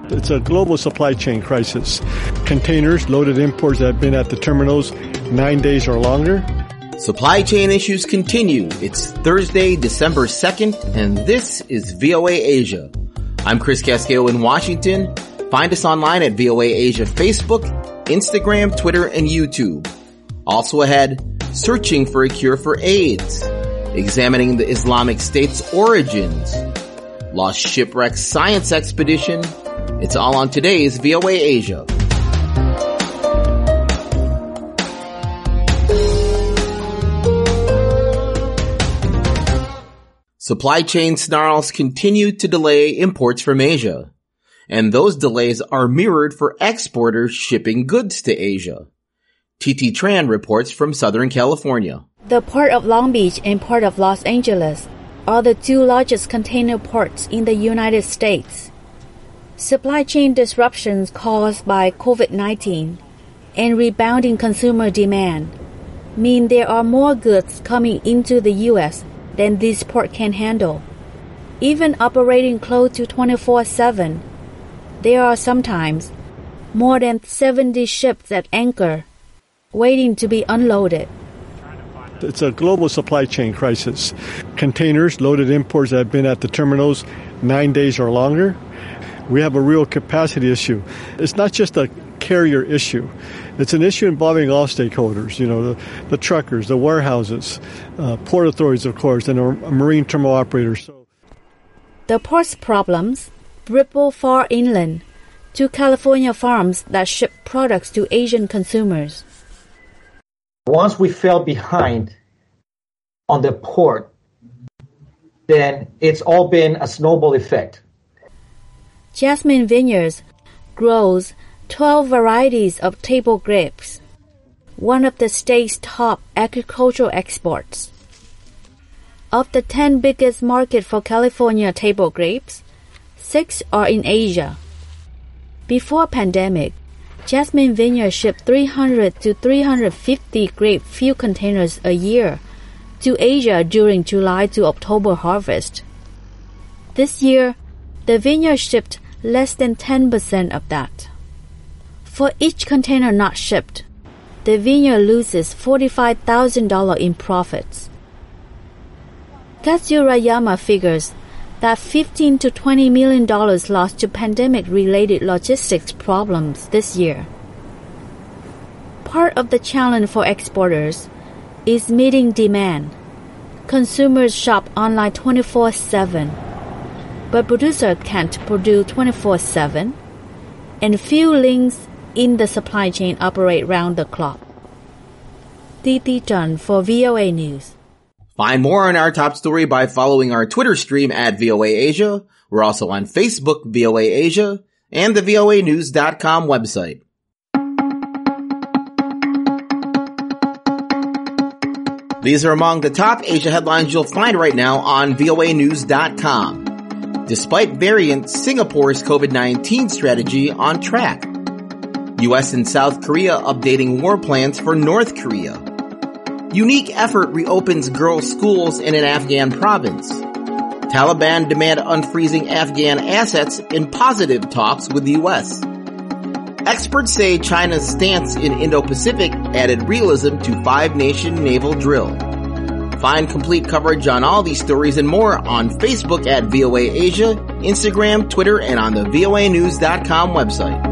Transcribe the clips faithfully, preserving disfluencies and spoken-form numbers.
It's a global supply chain crisis. Containers, loaded imports that have been at the terminals nine days or longer. Supply chain issues continue. It's Thursday, December second, and this is V O A Asia. I'm Chris Casquedo in Washington. Find us online at V O A Asia Facebook, Instagram, Twitter, and YouTube. Also ahead, searching for a cure for AIDS, examining the Islamic State's origins, lost shipwreck science expedition. It's all on today's V O A Asia. Supply chain snarls continue to delay imports from Asia, and those delays are mirrored for exporters shipping goods to Asia. T T Tran reports from Southern California. The Port of Long Beach and Port of Los Angeles are the two largest container ports in the United States. Supply chain disruptions caused by COVID nineteen and rebounding consumer demand mean there are more goods coming into the U S than this port can handle. Even operating close to twenty-four seven, there are sometimes more than seventy ships at anchor, waiting to be unloaded. It's a global supply chain crisis. Containers, loaded imports that have been at the terminals nine days or longer. We have a real capacity issue. It's not just a carrier issue. It's an issue involving all stakeholders, you know, the, the truckers, the warehouses, uh, port authorities, of course, and our marine terminal operators. So, the port's problems ripple far inland to California farms that ship products to Asian consumers. Once we fell behind on the port, then it's all been a snowball effect. Jasmine Vineyards grows twelve varieties of table grapes, one of the state's top agricultural exports. Of the ten biggest markets for California table grapes, six are in Asia. Before pandemic, Jasmine Vineyards shipped three hundred to three hundred fifty grape field containers a year to Asia during July to October harvest. This year, the vineyard shipped less than ten percent of that. For each container not shipped, the vineyard loses forty-five thousand dollars in profits. Katsurayama figures that fifteen to twenty million dollars lost to pandemic-related logistics problems this year. Part of the challenge for exporters is meeting demand. Consumers shop online twenty-four seven. But producers can't produce twenty-four seven, and few links in the supply chain operate round the clock. T T Tran for V O A News. Find more on our top story by following our Twitter stream at V O A Asia. We're also on Facebook, V O A Asia, and the V O A news dot com website. These are among the top Asia headlines you'll find right now on V O A news dot com. Despite variants, Singapore's COVID nineteen strategy on track. U S and South Korea updating war plans for North Korea. Unique effort reopens girls' schools in an Afghan province. Taliban demand unfreezing Afghan assets in positive talks with the U S. Experts say China's stance in Indo-Pacific added realism to five-nation naval drill. Find complete coverage on all these stories and more on Facebook at V O A Asia, Instagram, Twitter, and on the V O A news dot com website.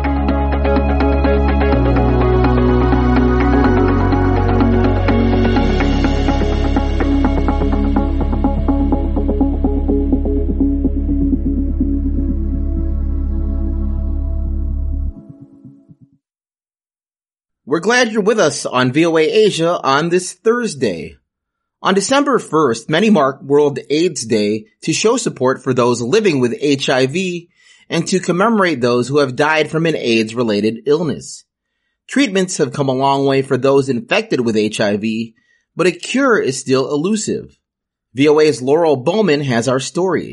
We're glad you're with us on V O A Asia on this Thursday. On December first, many mark World AIDS Day to show support for those living with H I V and to commemorate those who have died from an AIDS-related illness. Treatments have come a long way for those infected with H I V, but a cure is still elusive. V O A's Laurel Bowman has our story.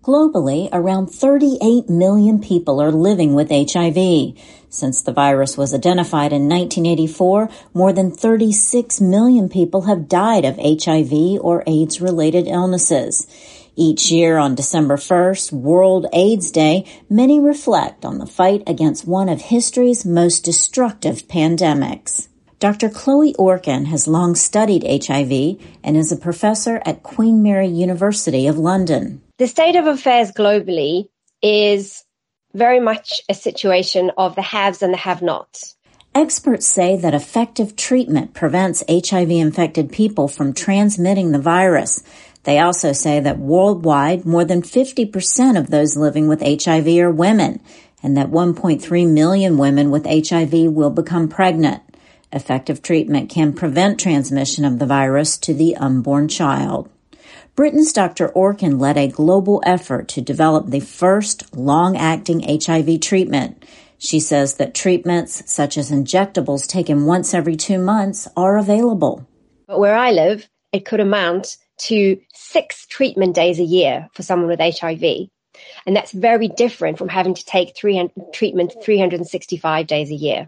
Globally, around thirty-eight million people are living with H I V. Since the virus was identified in nineteen eighty-four, more than thirty-six million people have died of H I V or AIDS-related illnesses. Each year on December first, World AIDS Day, many reflect on the fight against one of history's most destructive pandemics. Doctor Chloe Orkin has long studied H I V and is a professor at Queen Mary University of London. The state of affairs globally is very much a situation of the haves and the have-nots. Experts say that effective treatment prevents H I V-infected people from transmitting the virus. They also say that worldwide, more than fifty percent of those living with H I V are women, and that one point three million women with H I V will become pregnant. Effective treatment can prevent transmission of the virus to the unborn child. Britain's Doctor Orkin led a global effort to develop the first long-acting H I V treatment. She says that treatments such as injectables taken once every two months are available. But where I live, it could amount to six treatment days a year for someone with H I V. And that's very different from having to take three hundred, treatment three hundred sixty-five days a year.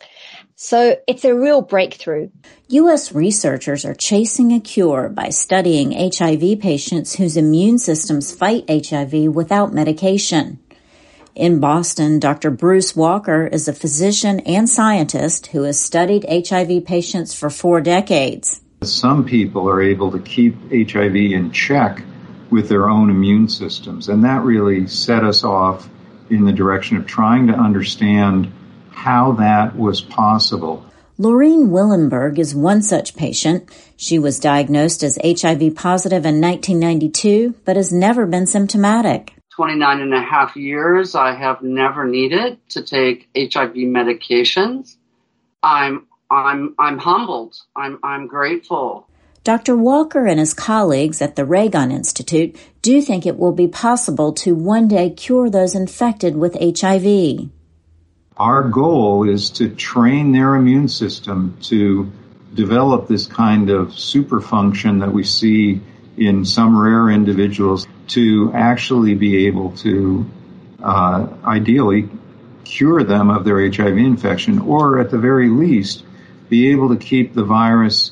So it's a real breakthrough. U S researchers are chasing a cure by studying H I V patients whose immune systems fight H I V without medication. In Boston, Doctor Bruce Walker is a physician and scientist who has studied H I V patients for four decades. Some people are able to keep H I V in check with their own immune systems, and that really set us off in the direction of trying to understand how that was possible. Laureen Willenberg is one such patient. She was diagnosed as H I V positive in nineteen ninety-two, but has never been symptomatic. twenty-nine and a half years, I have never needed to take H I V medications. I'm I'm I'm humbled. I'm I'm grateful. Doctor Walker and his colleagues at the Ragon Institute do think it will be possible to one day cure those infected with H I V. Our goal is to train their immune system to develop this kind of super function that we see in some rare individuals to actually be able to uh, ideally cure them of their H I V infection, or at the very least be able to keep the virus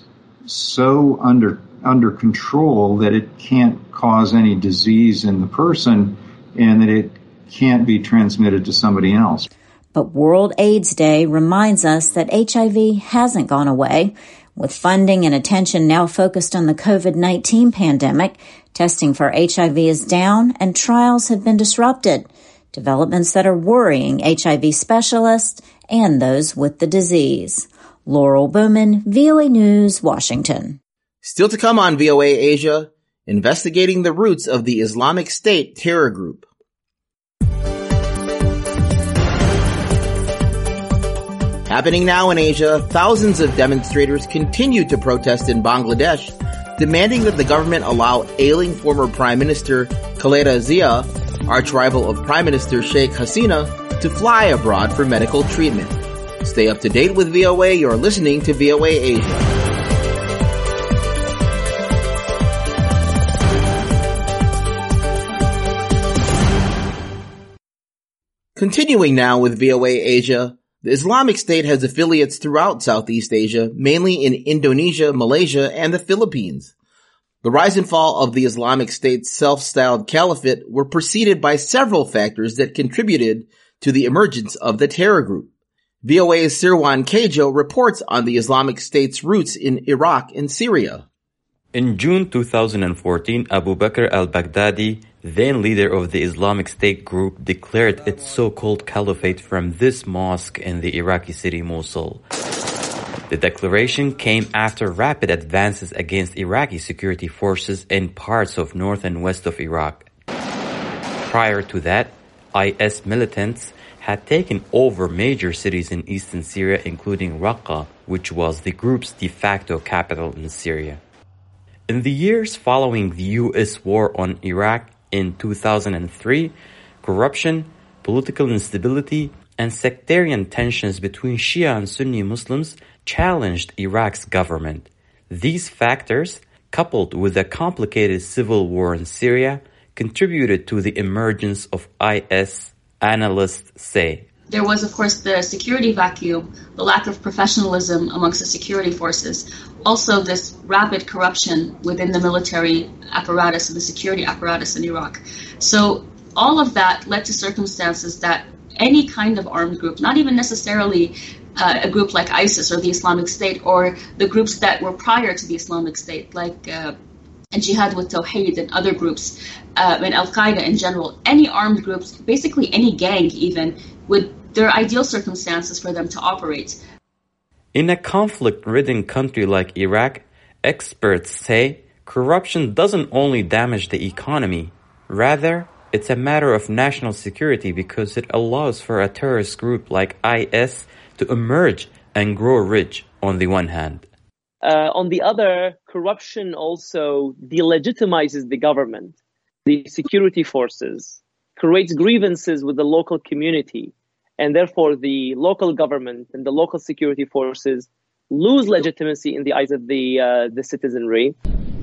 so under under control that it can't cause any disease in the person and that it can't be transmitted to somebody else. But World AIDS Day reminds us that H I V hasn't gone away. With funding and attention now focused on the covid nineteen pandemic, testing for H I V is down and trials have been disrupted. Developments that are worrying H I V specialists and those with the disease. Laurel Bowman, V O A News, Washington. Still to come on V O A Asia, investigating the roots of the Islamic State terror group. Happening now in Asia, thousands of demonstrators continue to protest in Bangladesh, demanding that the government allow ailing former Prime Minister Khaleda Zia, arch-rival of Prime Minister Sheikh Hasina, to fly abroad for medical treatment. Stay up to date with V O A. You're listening to V O A Asia. Continuing now with V O A Asia, the Islamic State has affiliates throughout Southeast Asia, mainly in Indonesia, Malaysia, and the Philippines. The rise and fall of the Islamic State's self-styled caliphate were preceded by several factors that contributed to the emergence of the terror group. V O A's Sirwan Kejo reports on the Islamic State's roots in Iraq and Syria. In June two thousand fourteen, Abu Bakr al-Baghdadi, then leader of the Islamic State group, declared its so-called caliphate from this mosque in the Iraqi city Mosul. The declaration came after rapid advances against Iraqi security forces in parts of north and west of Iraq. Prior to that, I S militants had taken over major cities in eastern Syria, including Raqqa, which was the group's de facto capital in Syria. In the years following the U S war on Iraq in two thousand three, corruption, political instability, and sectarian tensions between Shia and Sunni Muslims challenged Iraq's government. These factors, coupled with a complicated civil war in Syria, contributed to the emergence of I S, analysts say. There was, of course, the security vacuum, the lack of professionalism amongst the security forces, also this rapid corruption within the military apparatus and the security apparatus in Iraq. So all of that led to circumstances that any kind of armed group, not even necessarily uh, a group like ISIS or the Islamic State, or the groups that were prior to the Islamic State, like uh, Jihad with Tawheed and other groups, uh, and Al-Qaeda in general, any armed groups, basically any gang even, would there are ideal circumstances for them to operate. In a conflict-ridden country like Iraq, experts say corruption doesn't only damage the economy, rather, it's a matter of national security because it allows for a terrorist group like I S to emerge and grow rich on the one hand. Uh, on the other, corruption also delegitimizes the government, the security forces, creates grievances with the local community, and therefore the local government and the local security forces lose legitimacy in the eyes of the uh, the citizenry.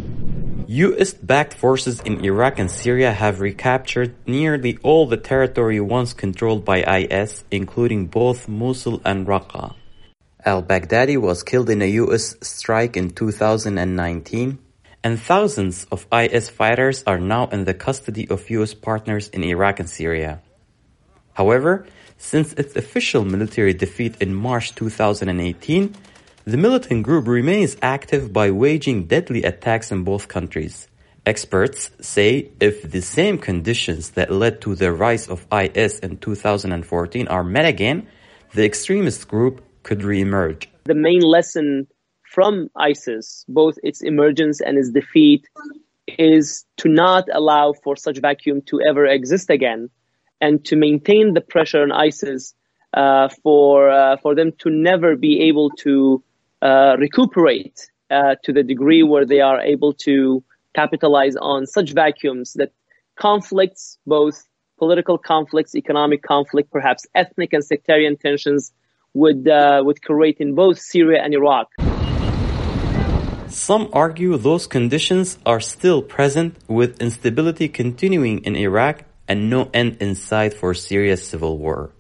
U S-backed forces in Iraq and Syria have recaptured nearly all the territory once controlled by I S, including both Mosul and Raqqa. Al-Baghdadi was killed in a U S strike in two thousand nineteen, and thousands of I S fighters are now in the custody of U S partners in Iraq and Syria. However, since its official military defeat in March two thousand eighteen, the militant group remains active by waging deadly attacks in both countries. Experts say if the same conditions that led to the rise of I S in two thousand fourteen are met again, the extremist group could re-emerge. The main lesson from ISIS, both its emergence and its defeat, is to not allow for such vacuum to ever exist again, and to maintain the pressure on ISIS uh, for uh, for them to never be able to uh, recuperate uh, to the degree where they are able to capitalize on such vacuums that conflicts, both political conflicts, economic conflict, perhaps ethnic and sectarian tensions, would uh, would create in both Syria and Iraq. Some argue those conditions are still present, with instability continuing in Iraq and no end in sight for Syria's civil war.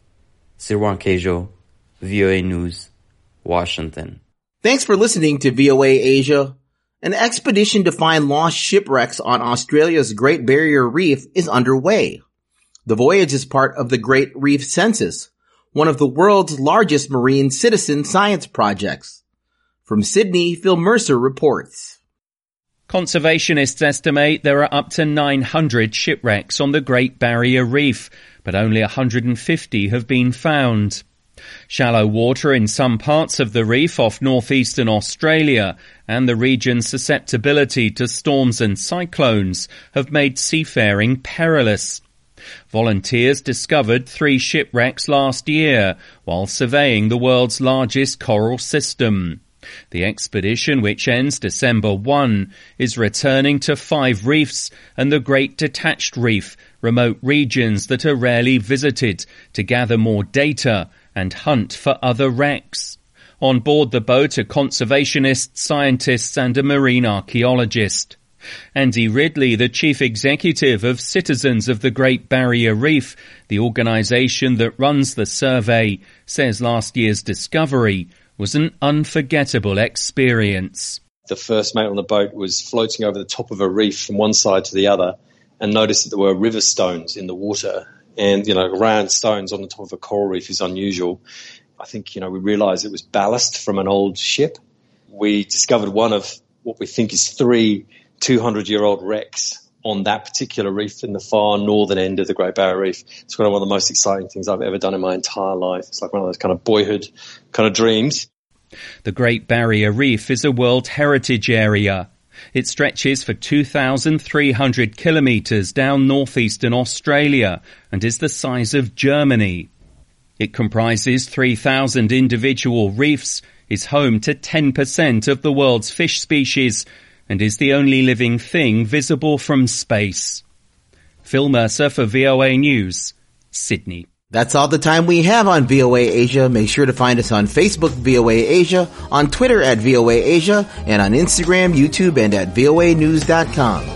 Sirwan Kejo, V O A News, Washington. Thanks for listening to V O A Asia. An expedition to find lost shipwrecks on Australia's Great Barrier Reef is underway. The voyage is part of the Great Reef Census, one of the world's largest marine citizen science projects. From Sydney, Phil Mercer reports. Conservationists estimate there are up to nine hundred shipwrecks on the Great Barrier Reef, but only one hundred fifty have been found. Shallow water in some parts of the reef off northeastern Australia and the region's susceptibility to storms and cyclones have made seafaring perilous. Volunteers discovered three shipwrecks last year while surveying the world's largest coral system. The expedition, which ends December first, is returning to five reefs and the Great Detached Reef, remote regions that are rarely visited, to gather more data and hunt for other wrecks. On board the boat are conservationists, scientists and a marine archaeologist. Andy Ridley, the chief executive of Citizens of the Great Barrier Reef, the organisation that runs the survey, says last year's discovery was an unforgettable experience. The first mate on the boat was floating over the top of a reef from one side to the other and noticed that there were river stones in the water. And, you know, round stones on the top of a coral reef is unusual. I think, you know, we realised it was ballast from an old ship. We discovered one of what we think is three two hundred year old wrecks on that particular reef in the far northern end of the Great Barrier Reef. It's one of the most exciting things I've ever done in my entire life. It's like one of those kind of boyhood kind of dreams. The Great Barrier Reef is a World Heritage Area. It stretches for two thousand three hundred kilometres down northeastern Australia and is the size of Germany. It comprises three thousand individual reefs, is home to ten percent of the world's fish species, and is the only living thing visible from space. Phil Mercer for V O A News, Sydney. That's all the time we have on V O A Asia. Make sure to find us on Facebook, V O A Asia, on Twitter at V O A Asia, and on Instagram, YouTube, and at V O A news dot com.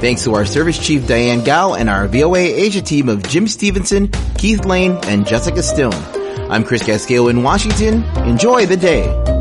Thanks to our service chief Diane Gao and our V O A Asia team of Jim Stevenson, Keith Lane, and Jessica Stone. I'm Chris Casquejo in Washington. Enjoy the day.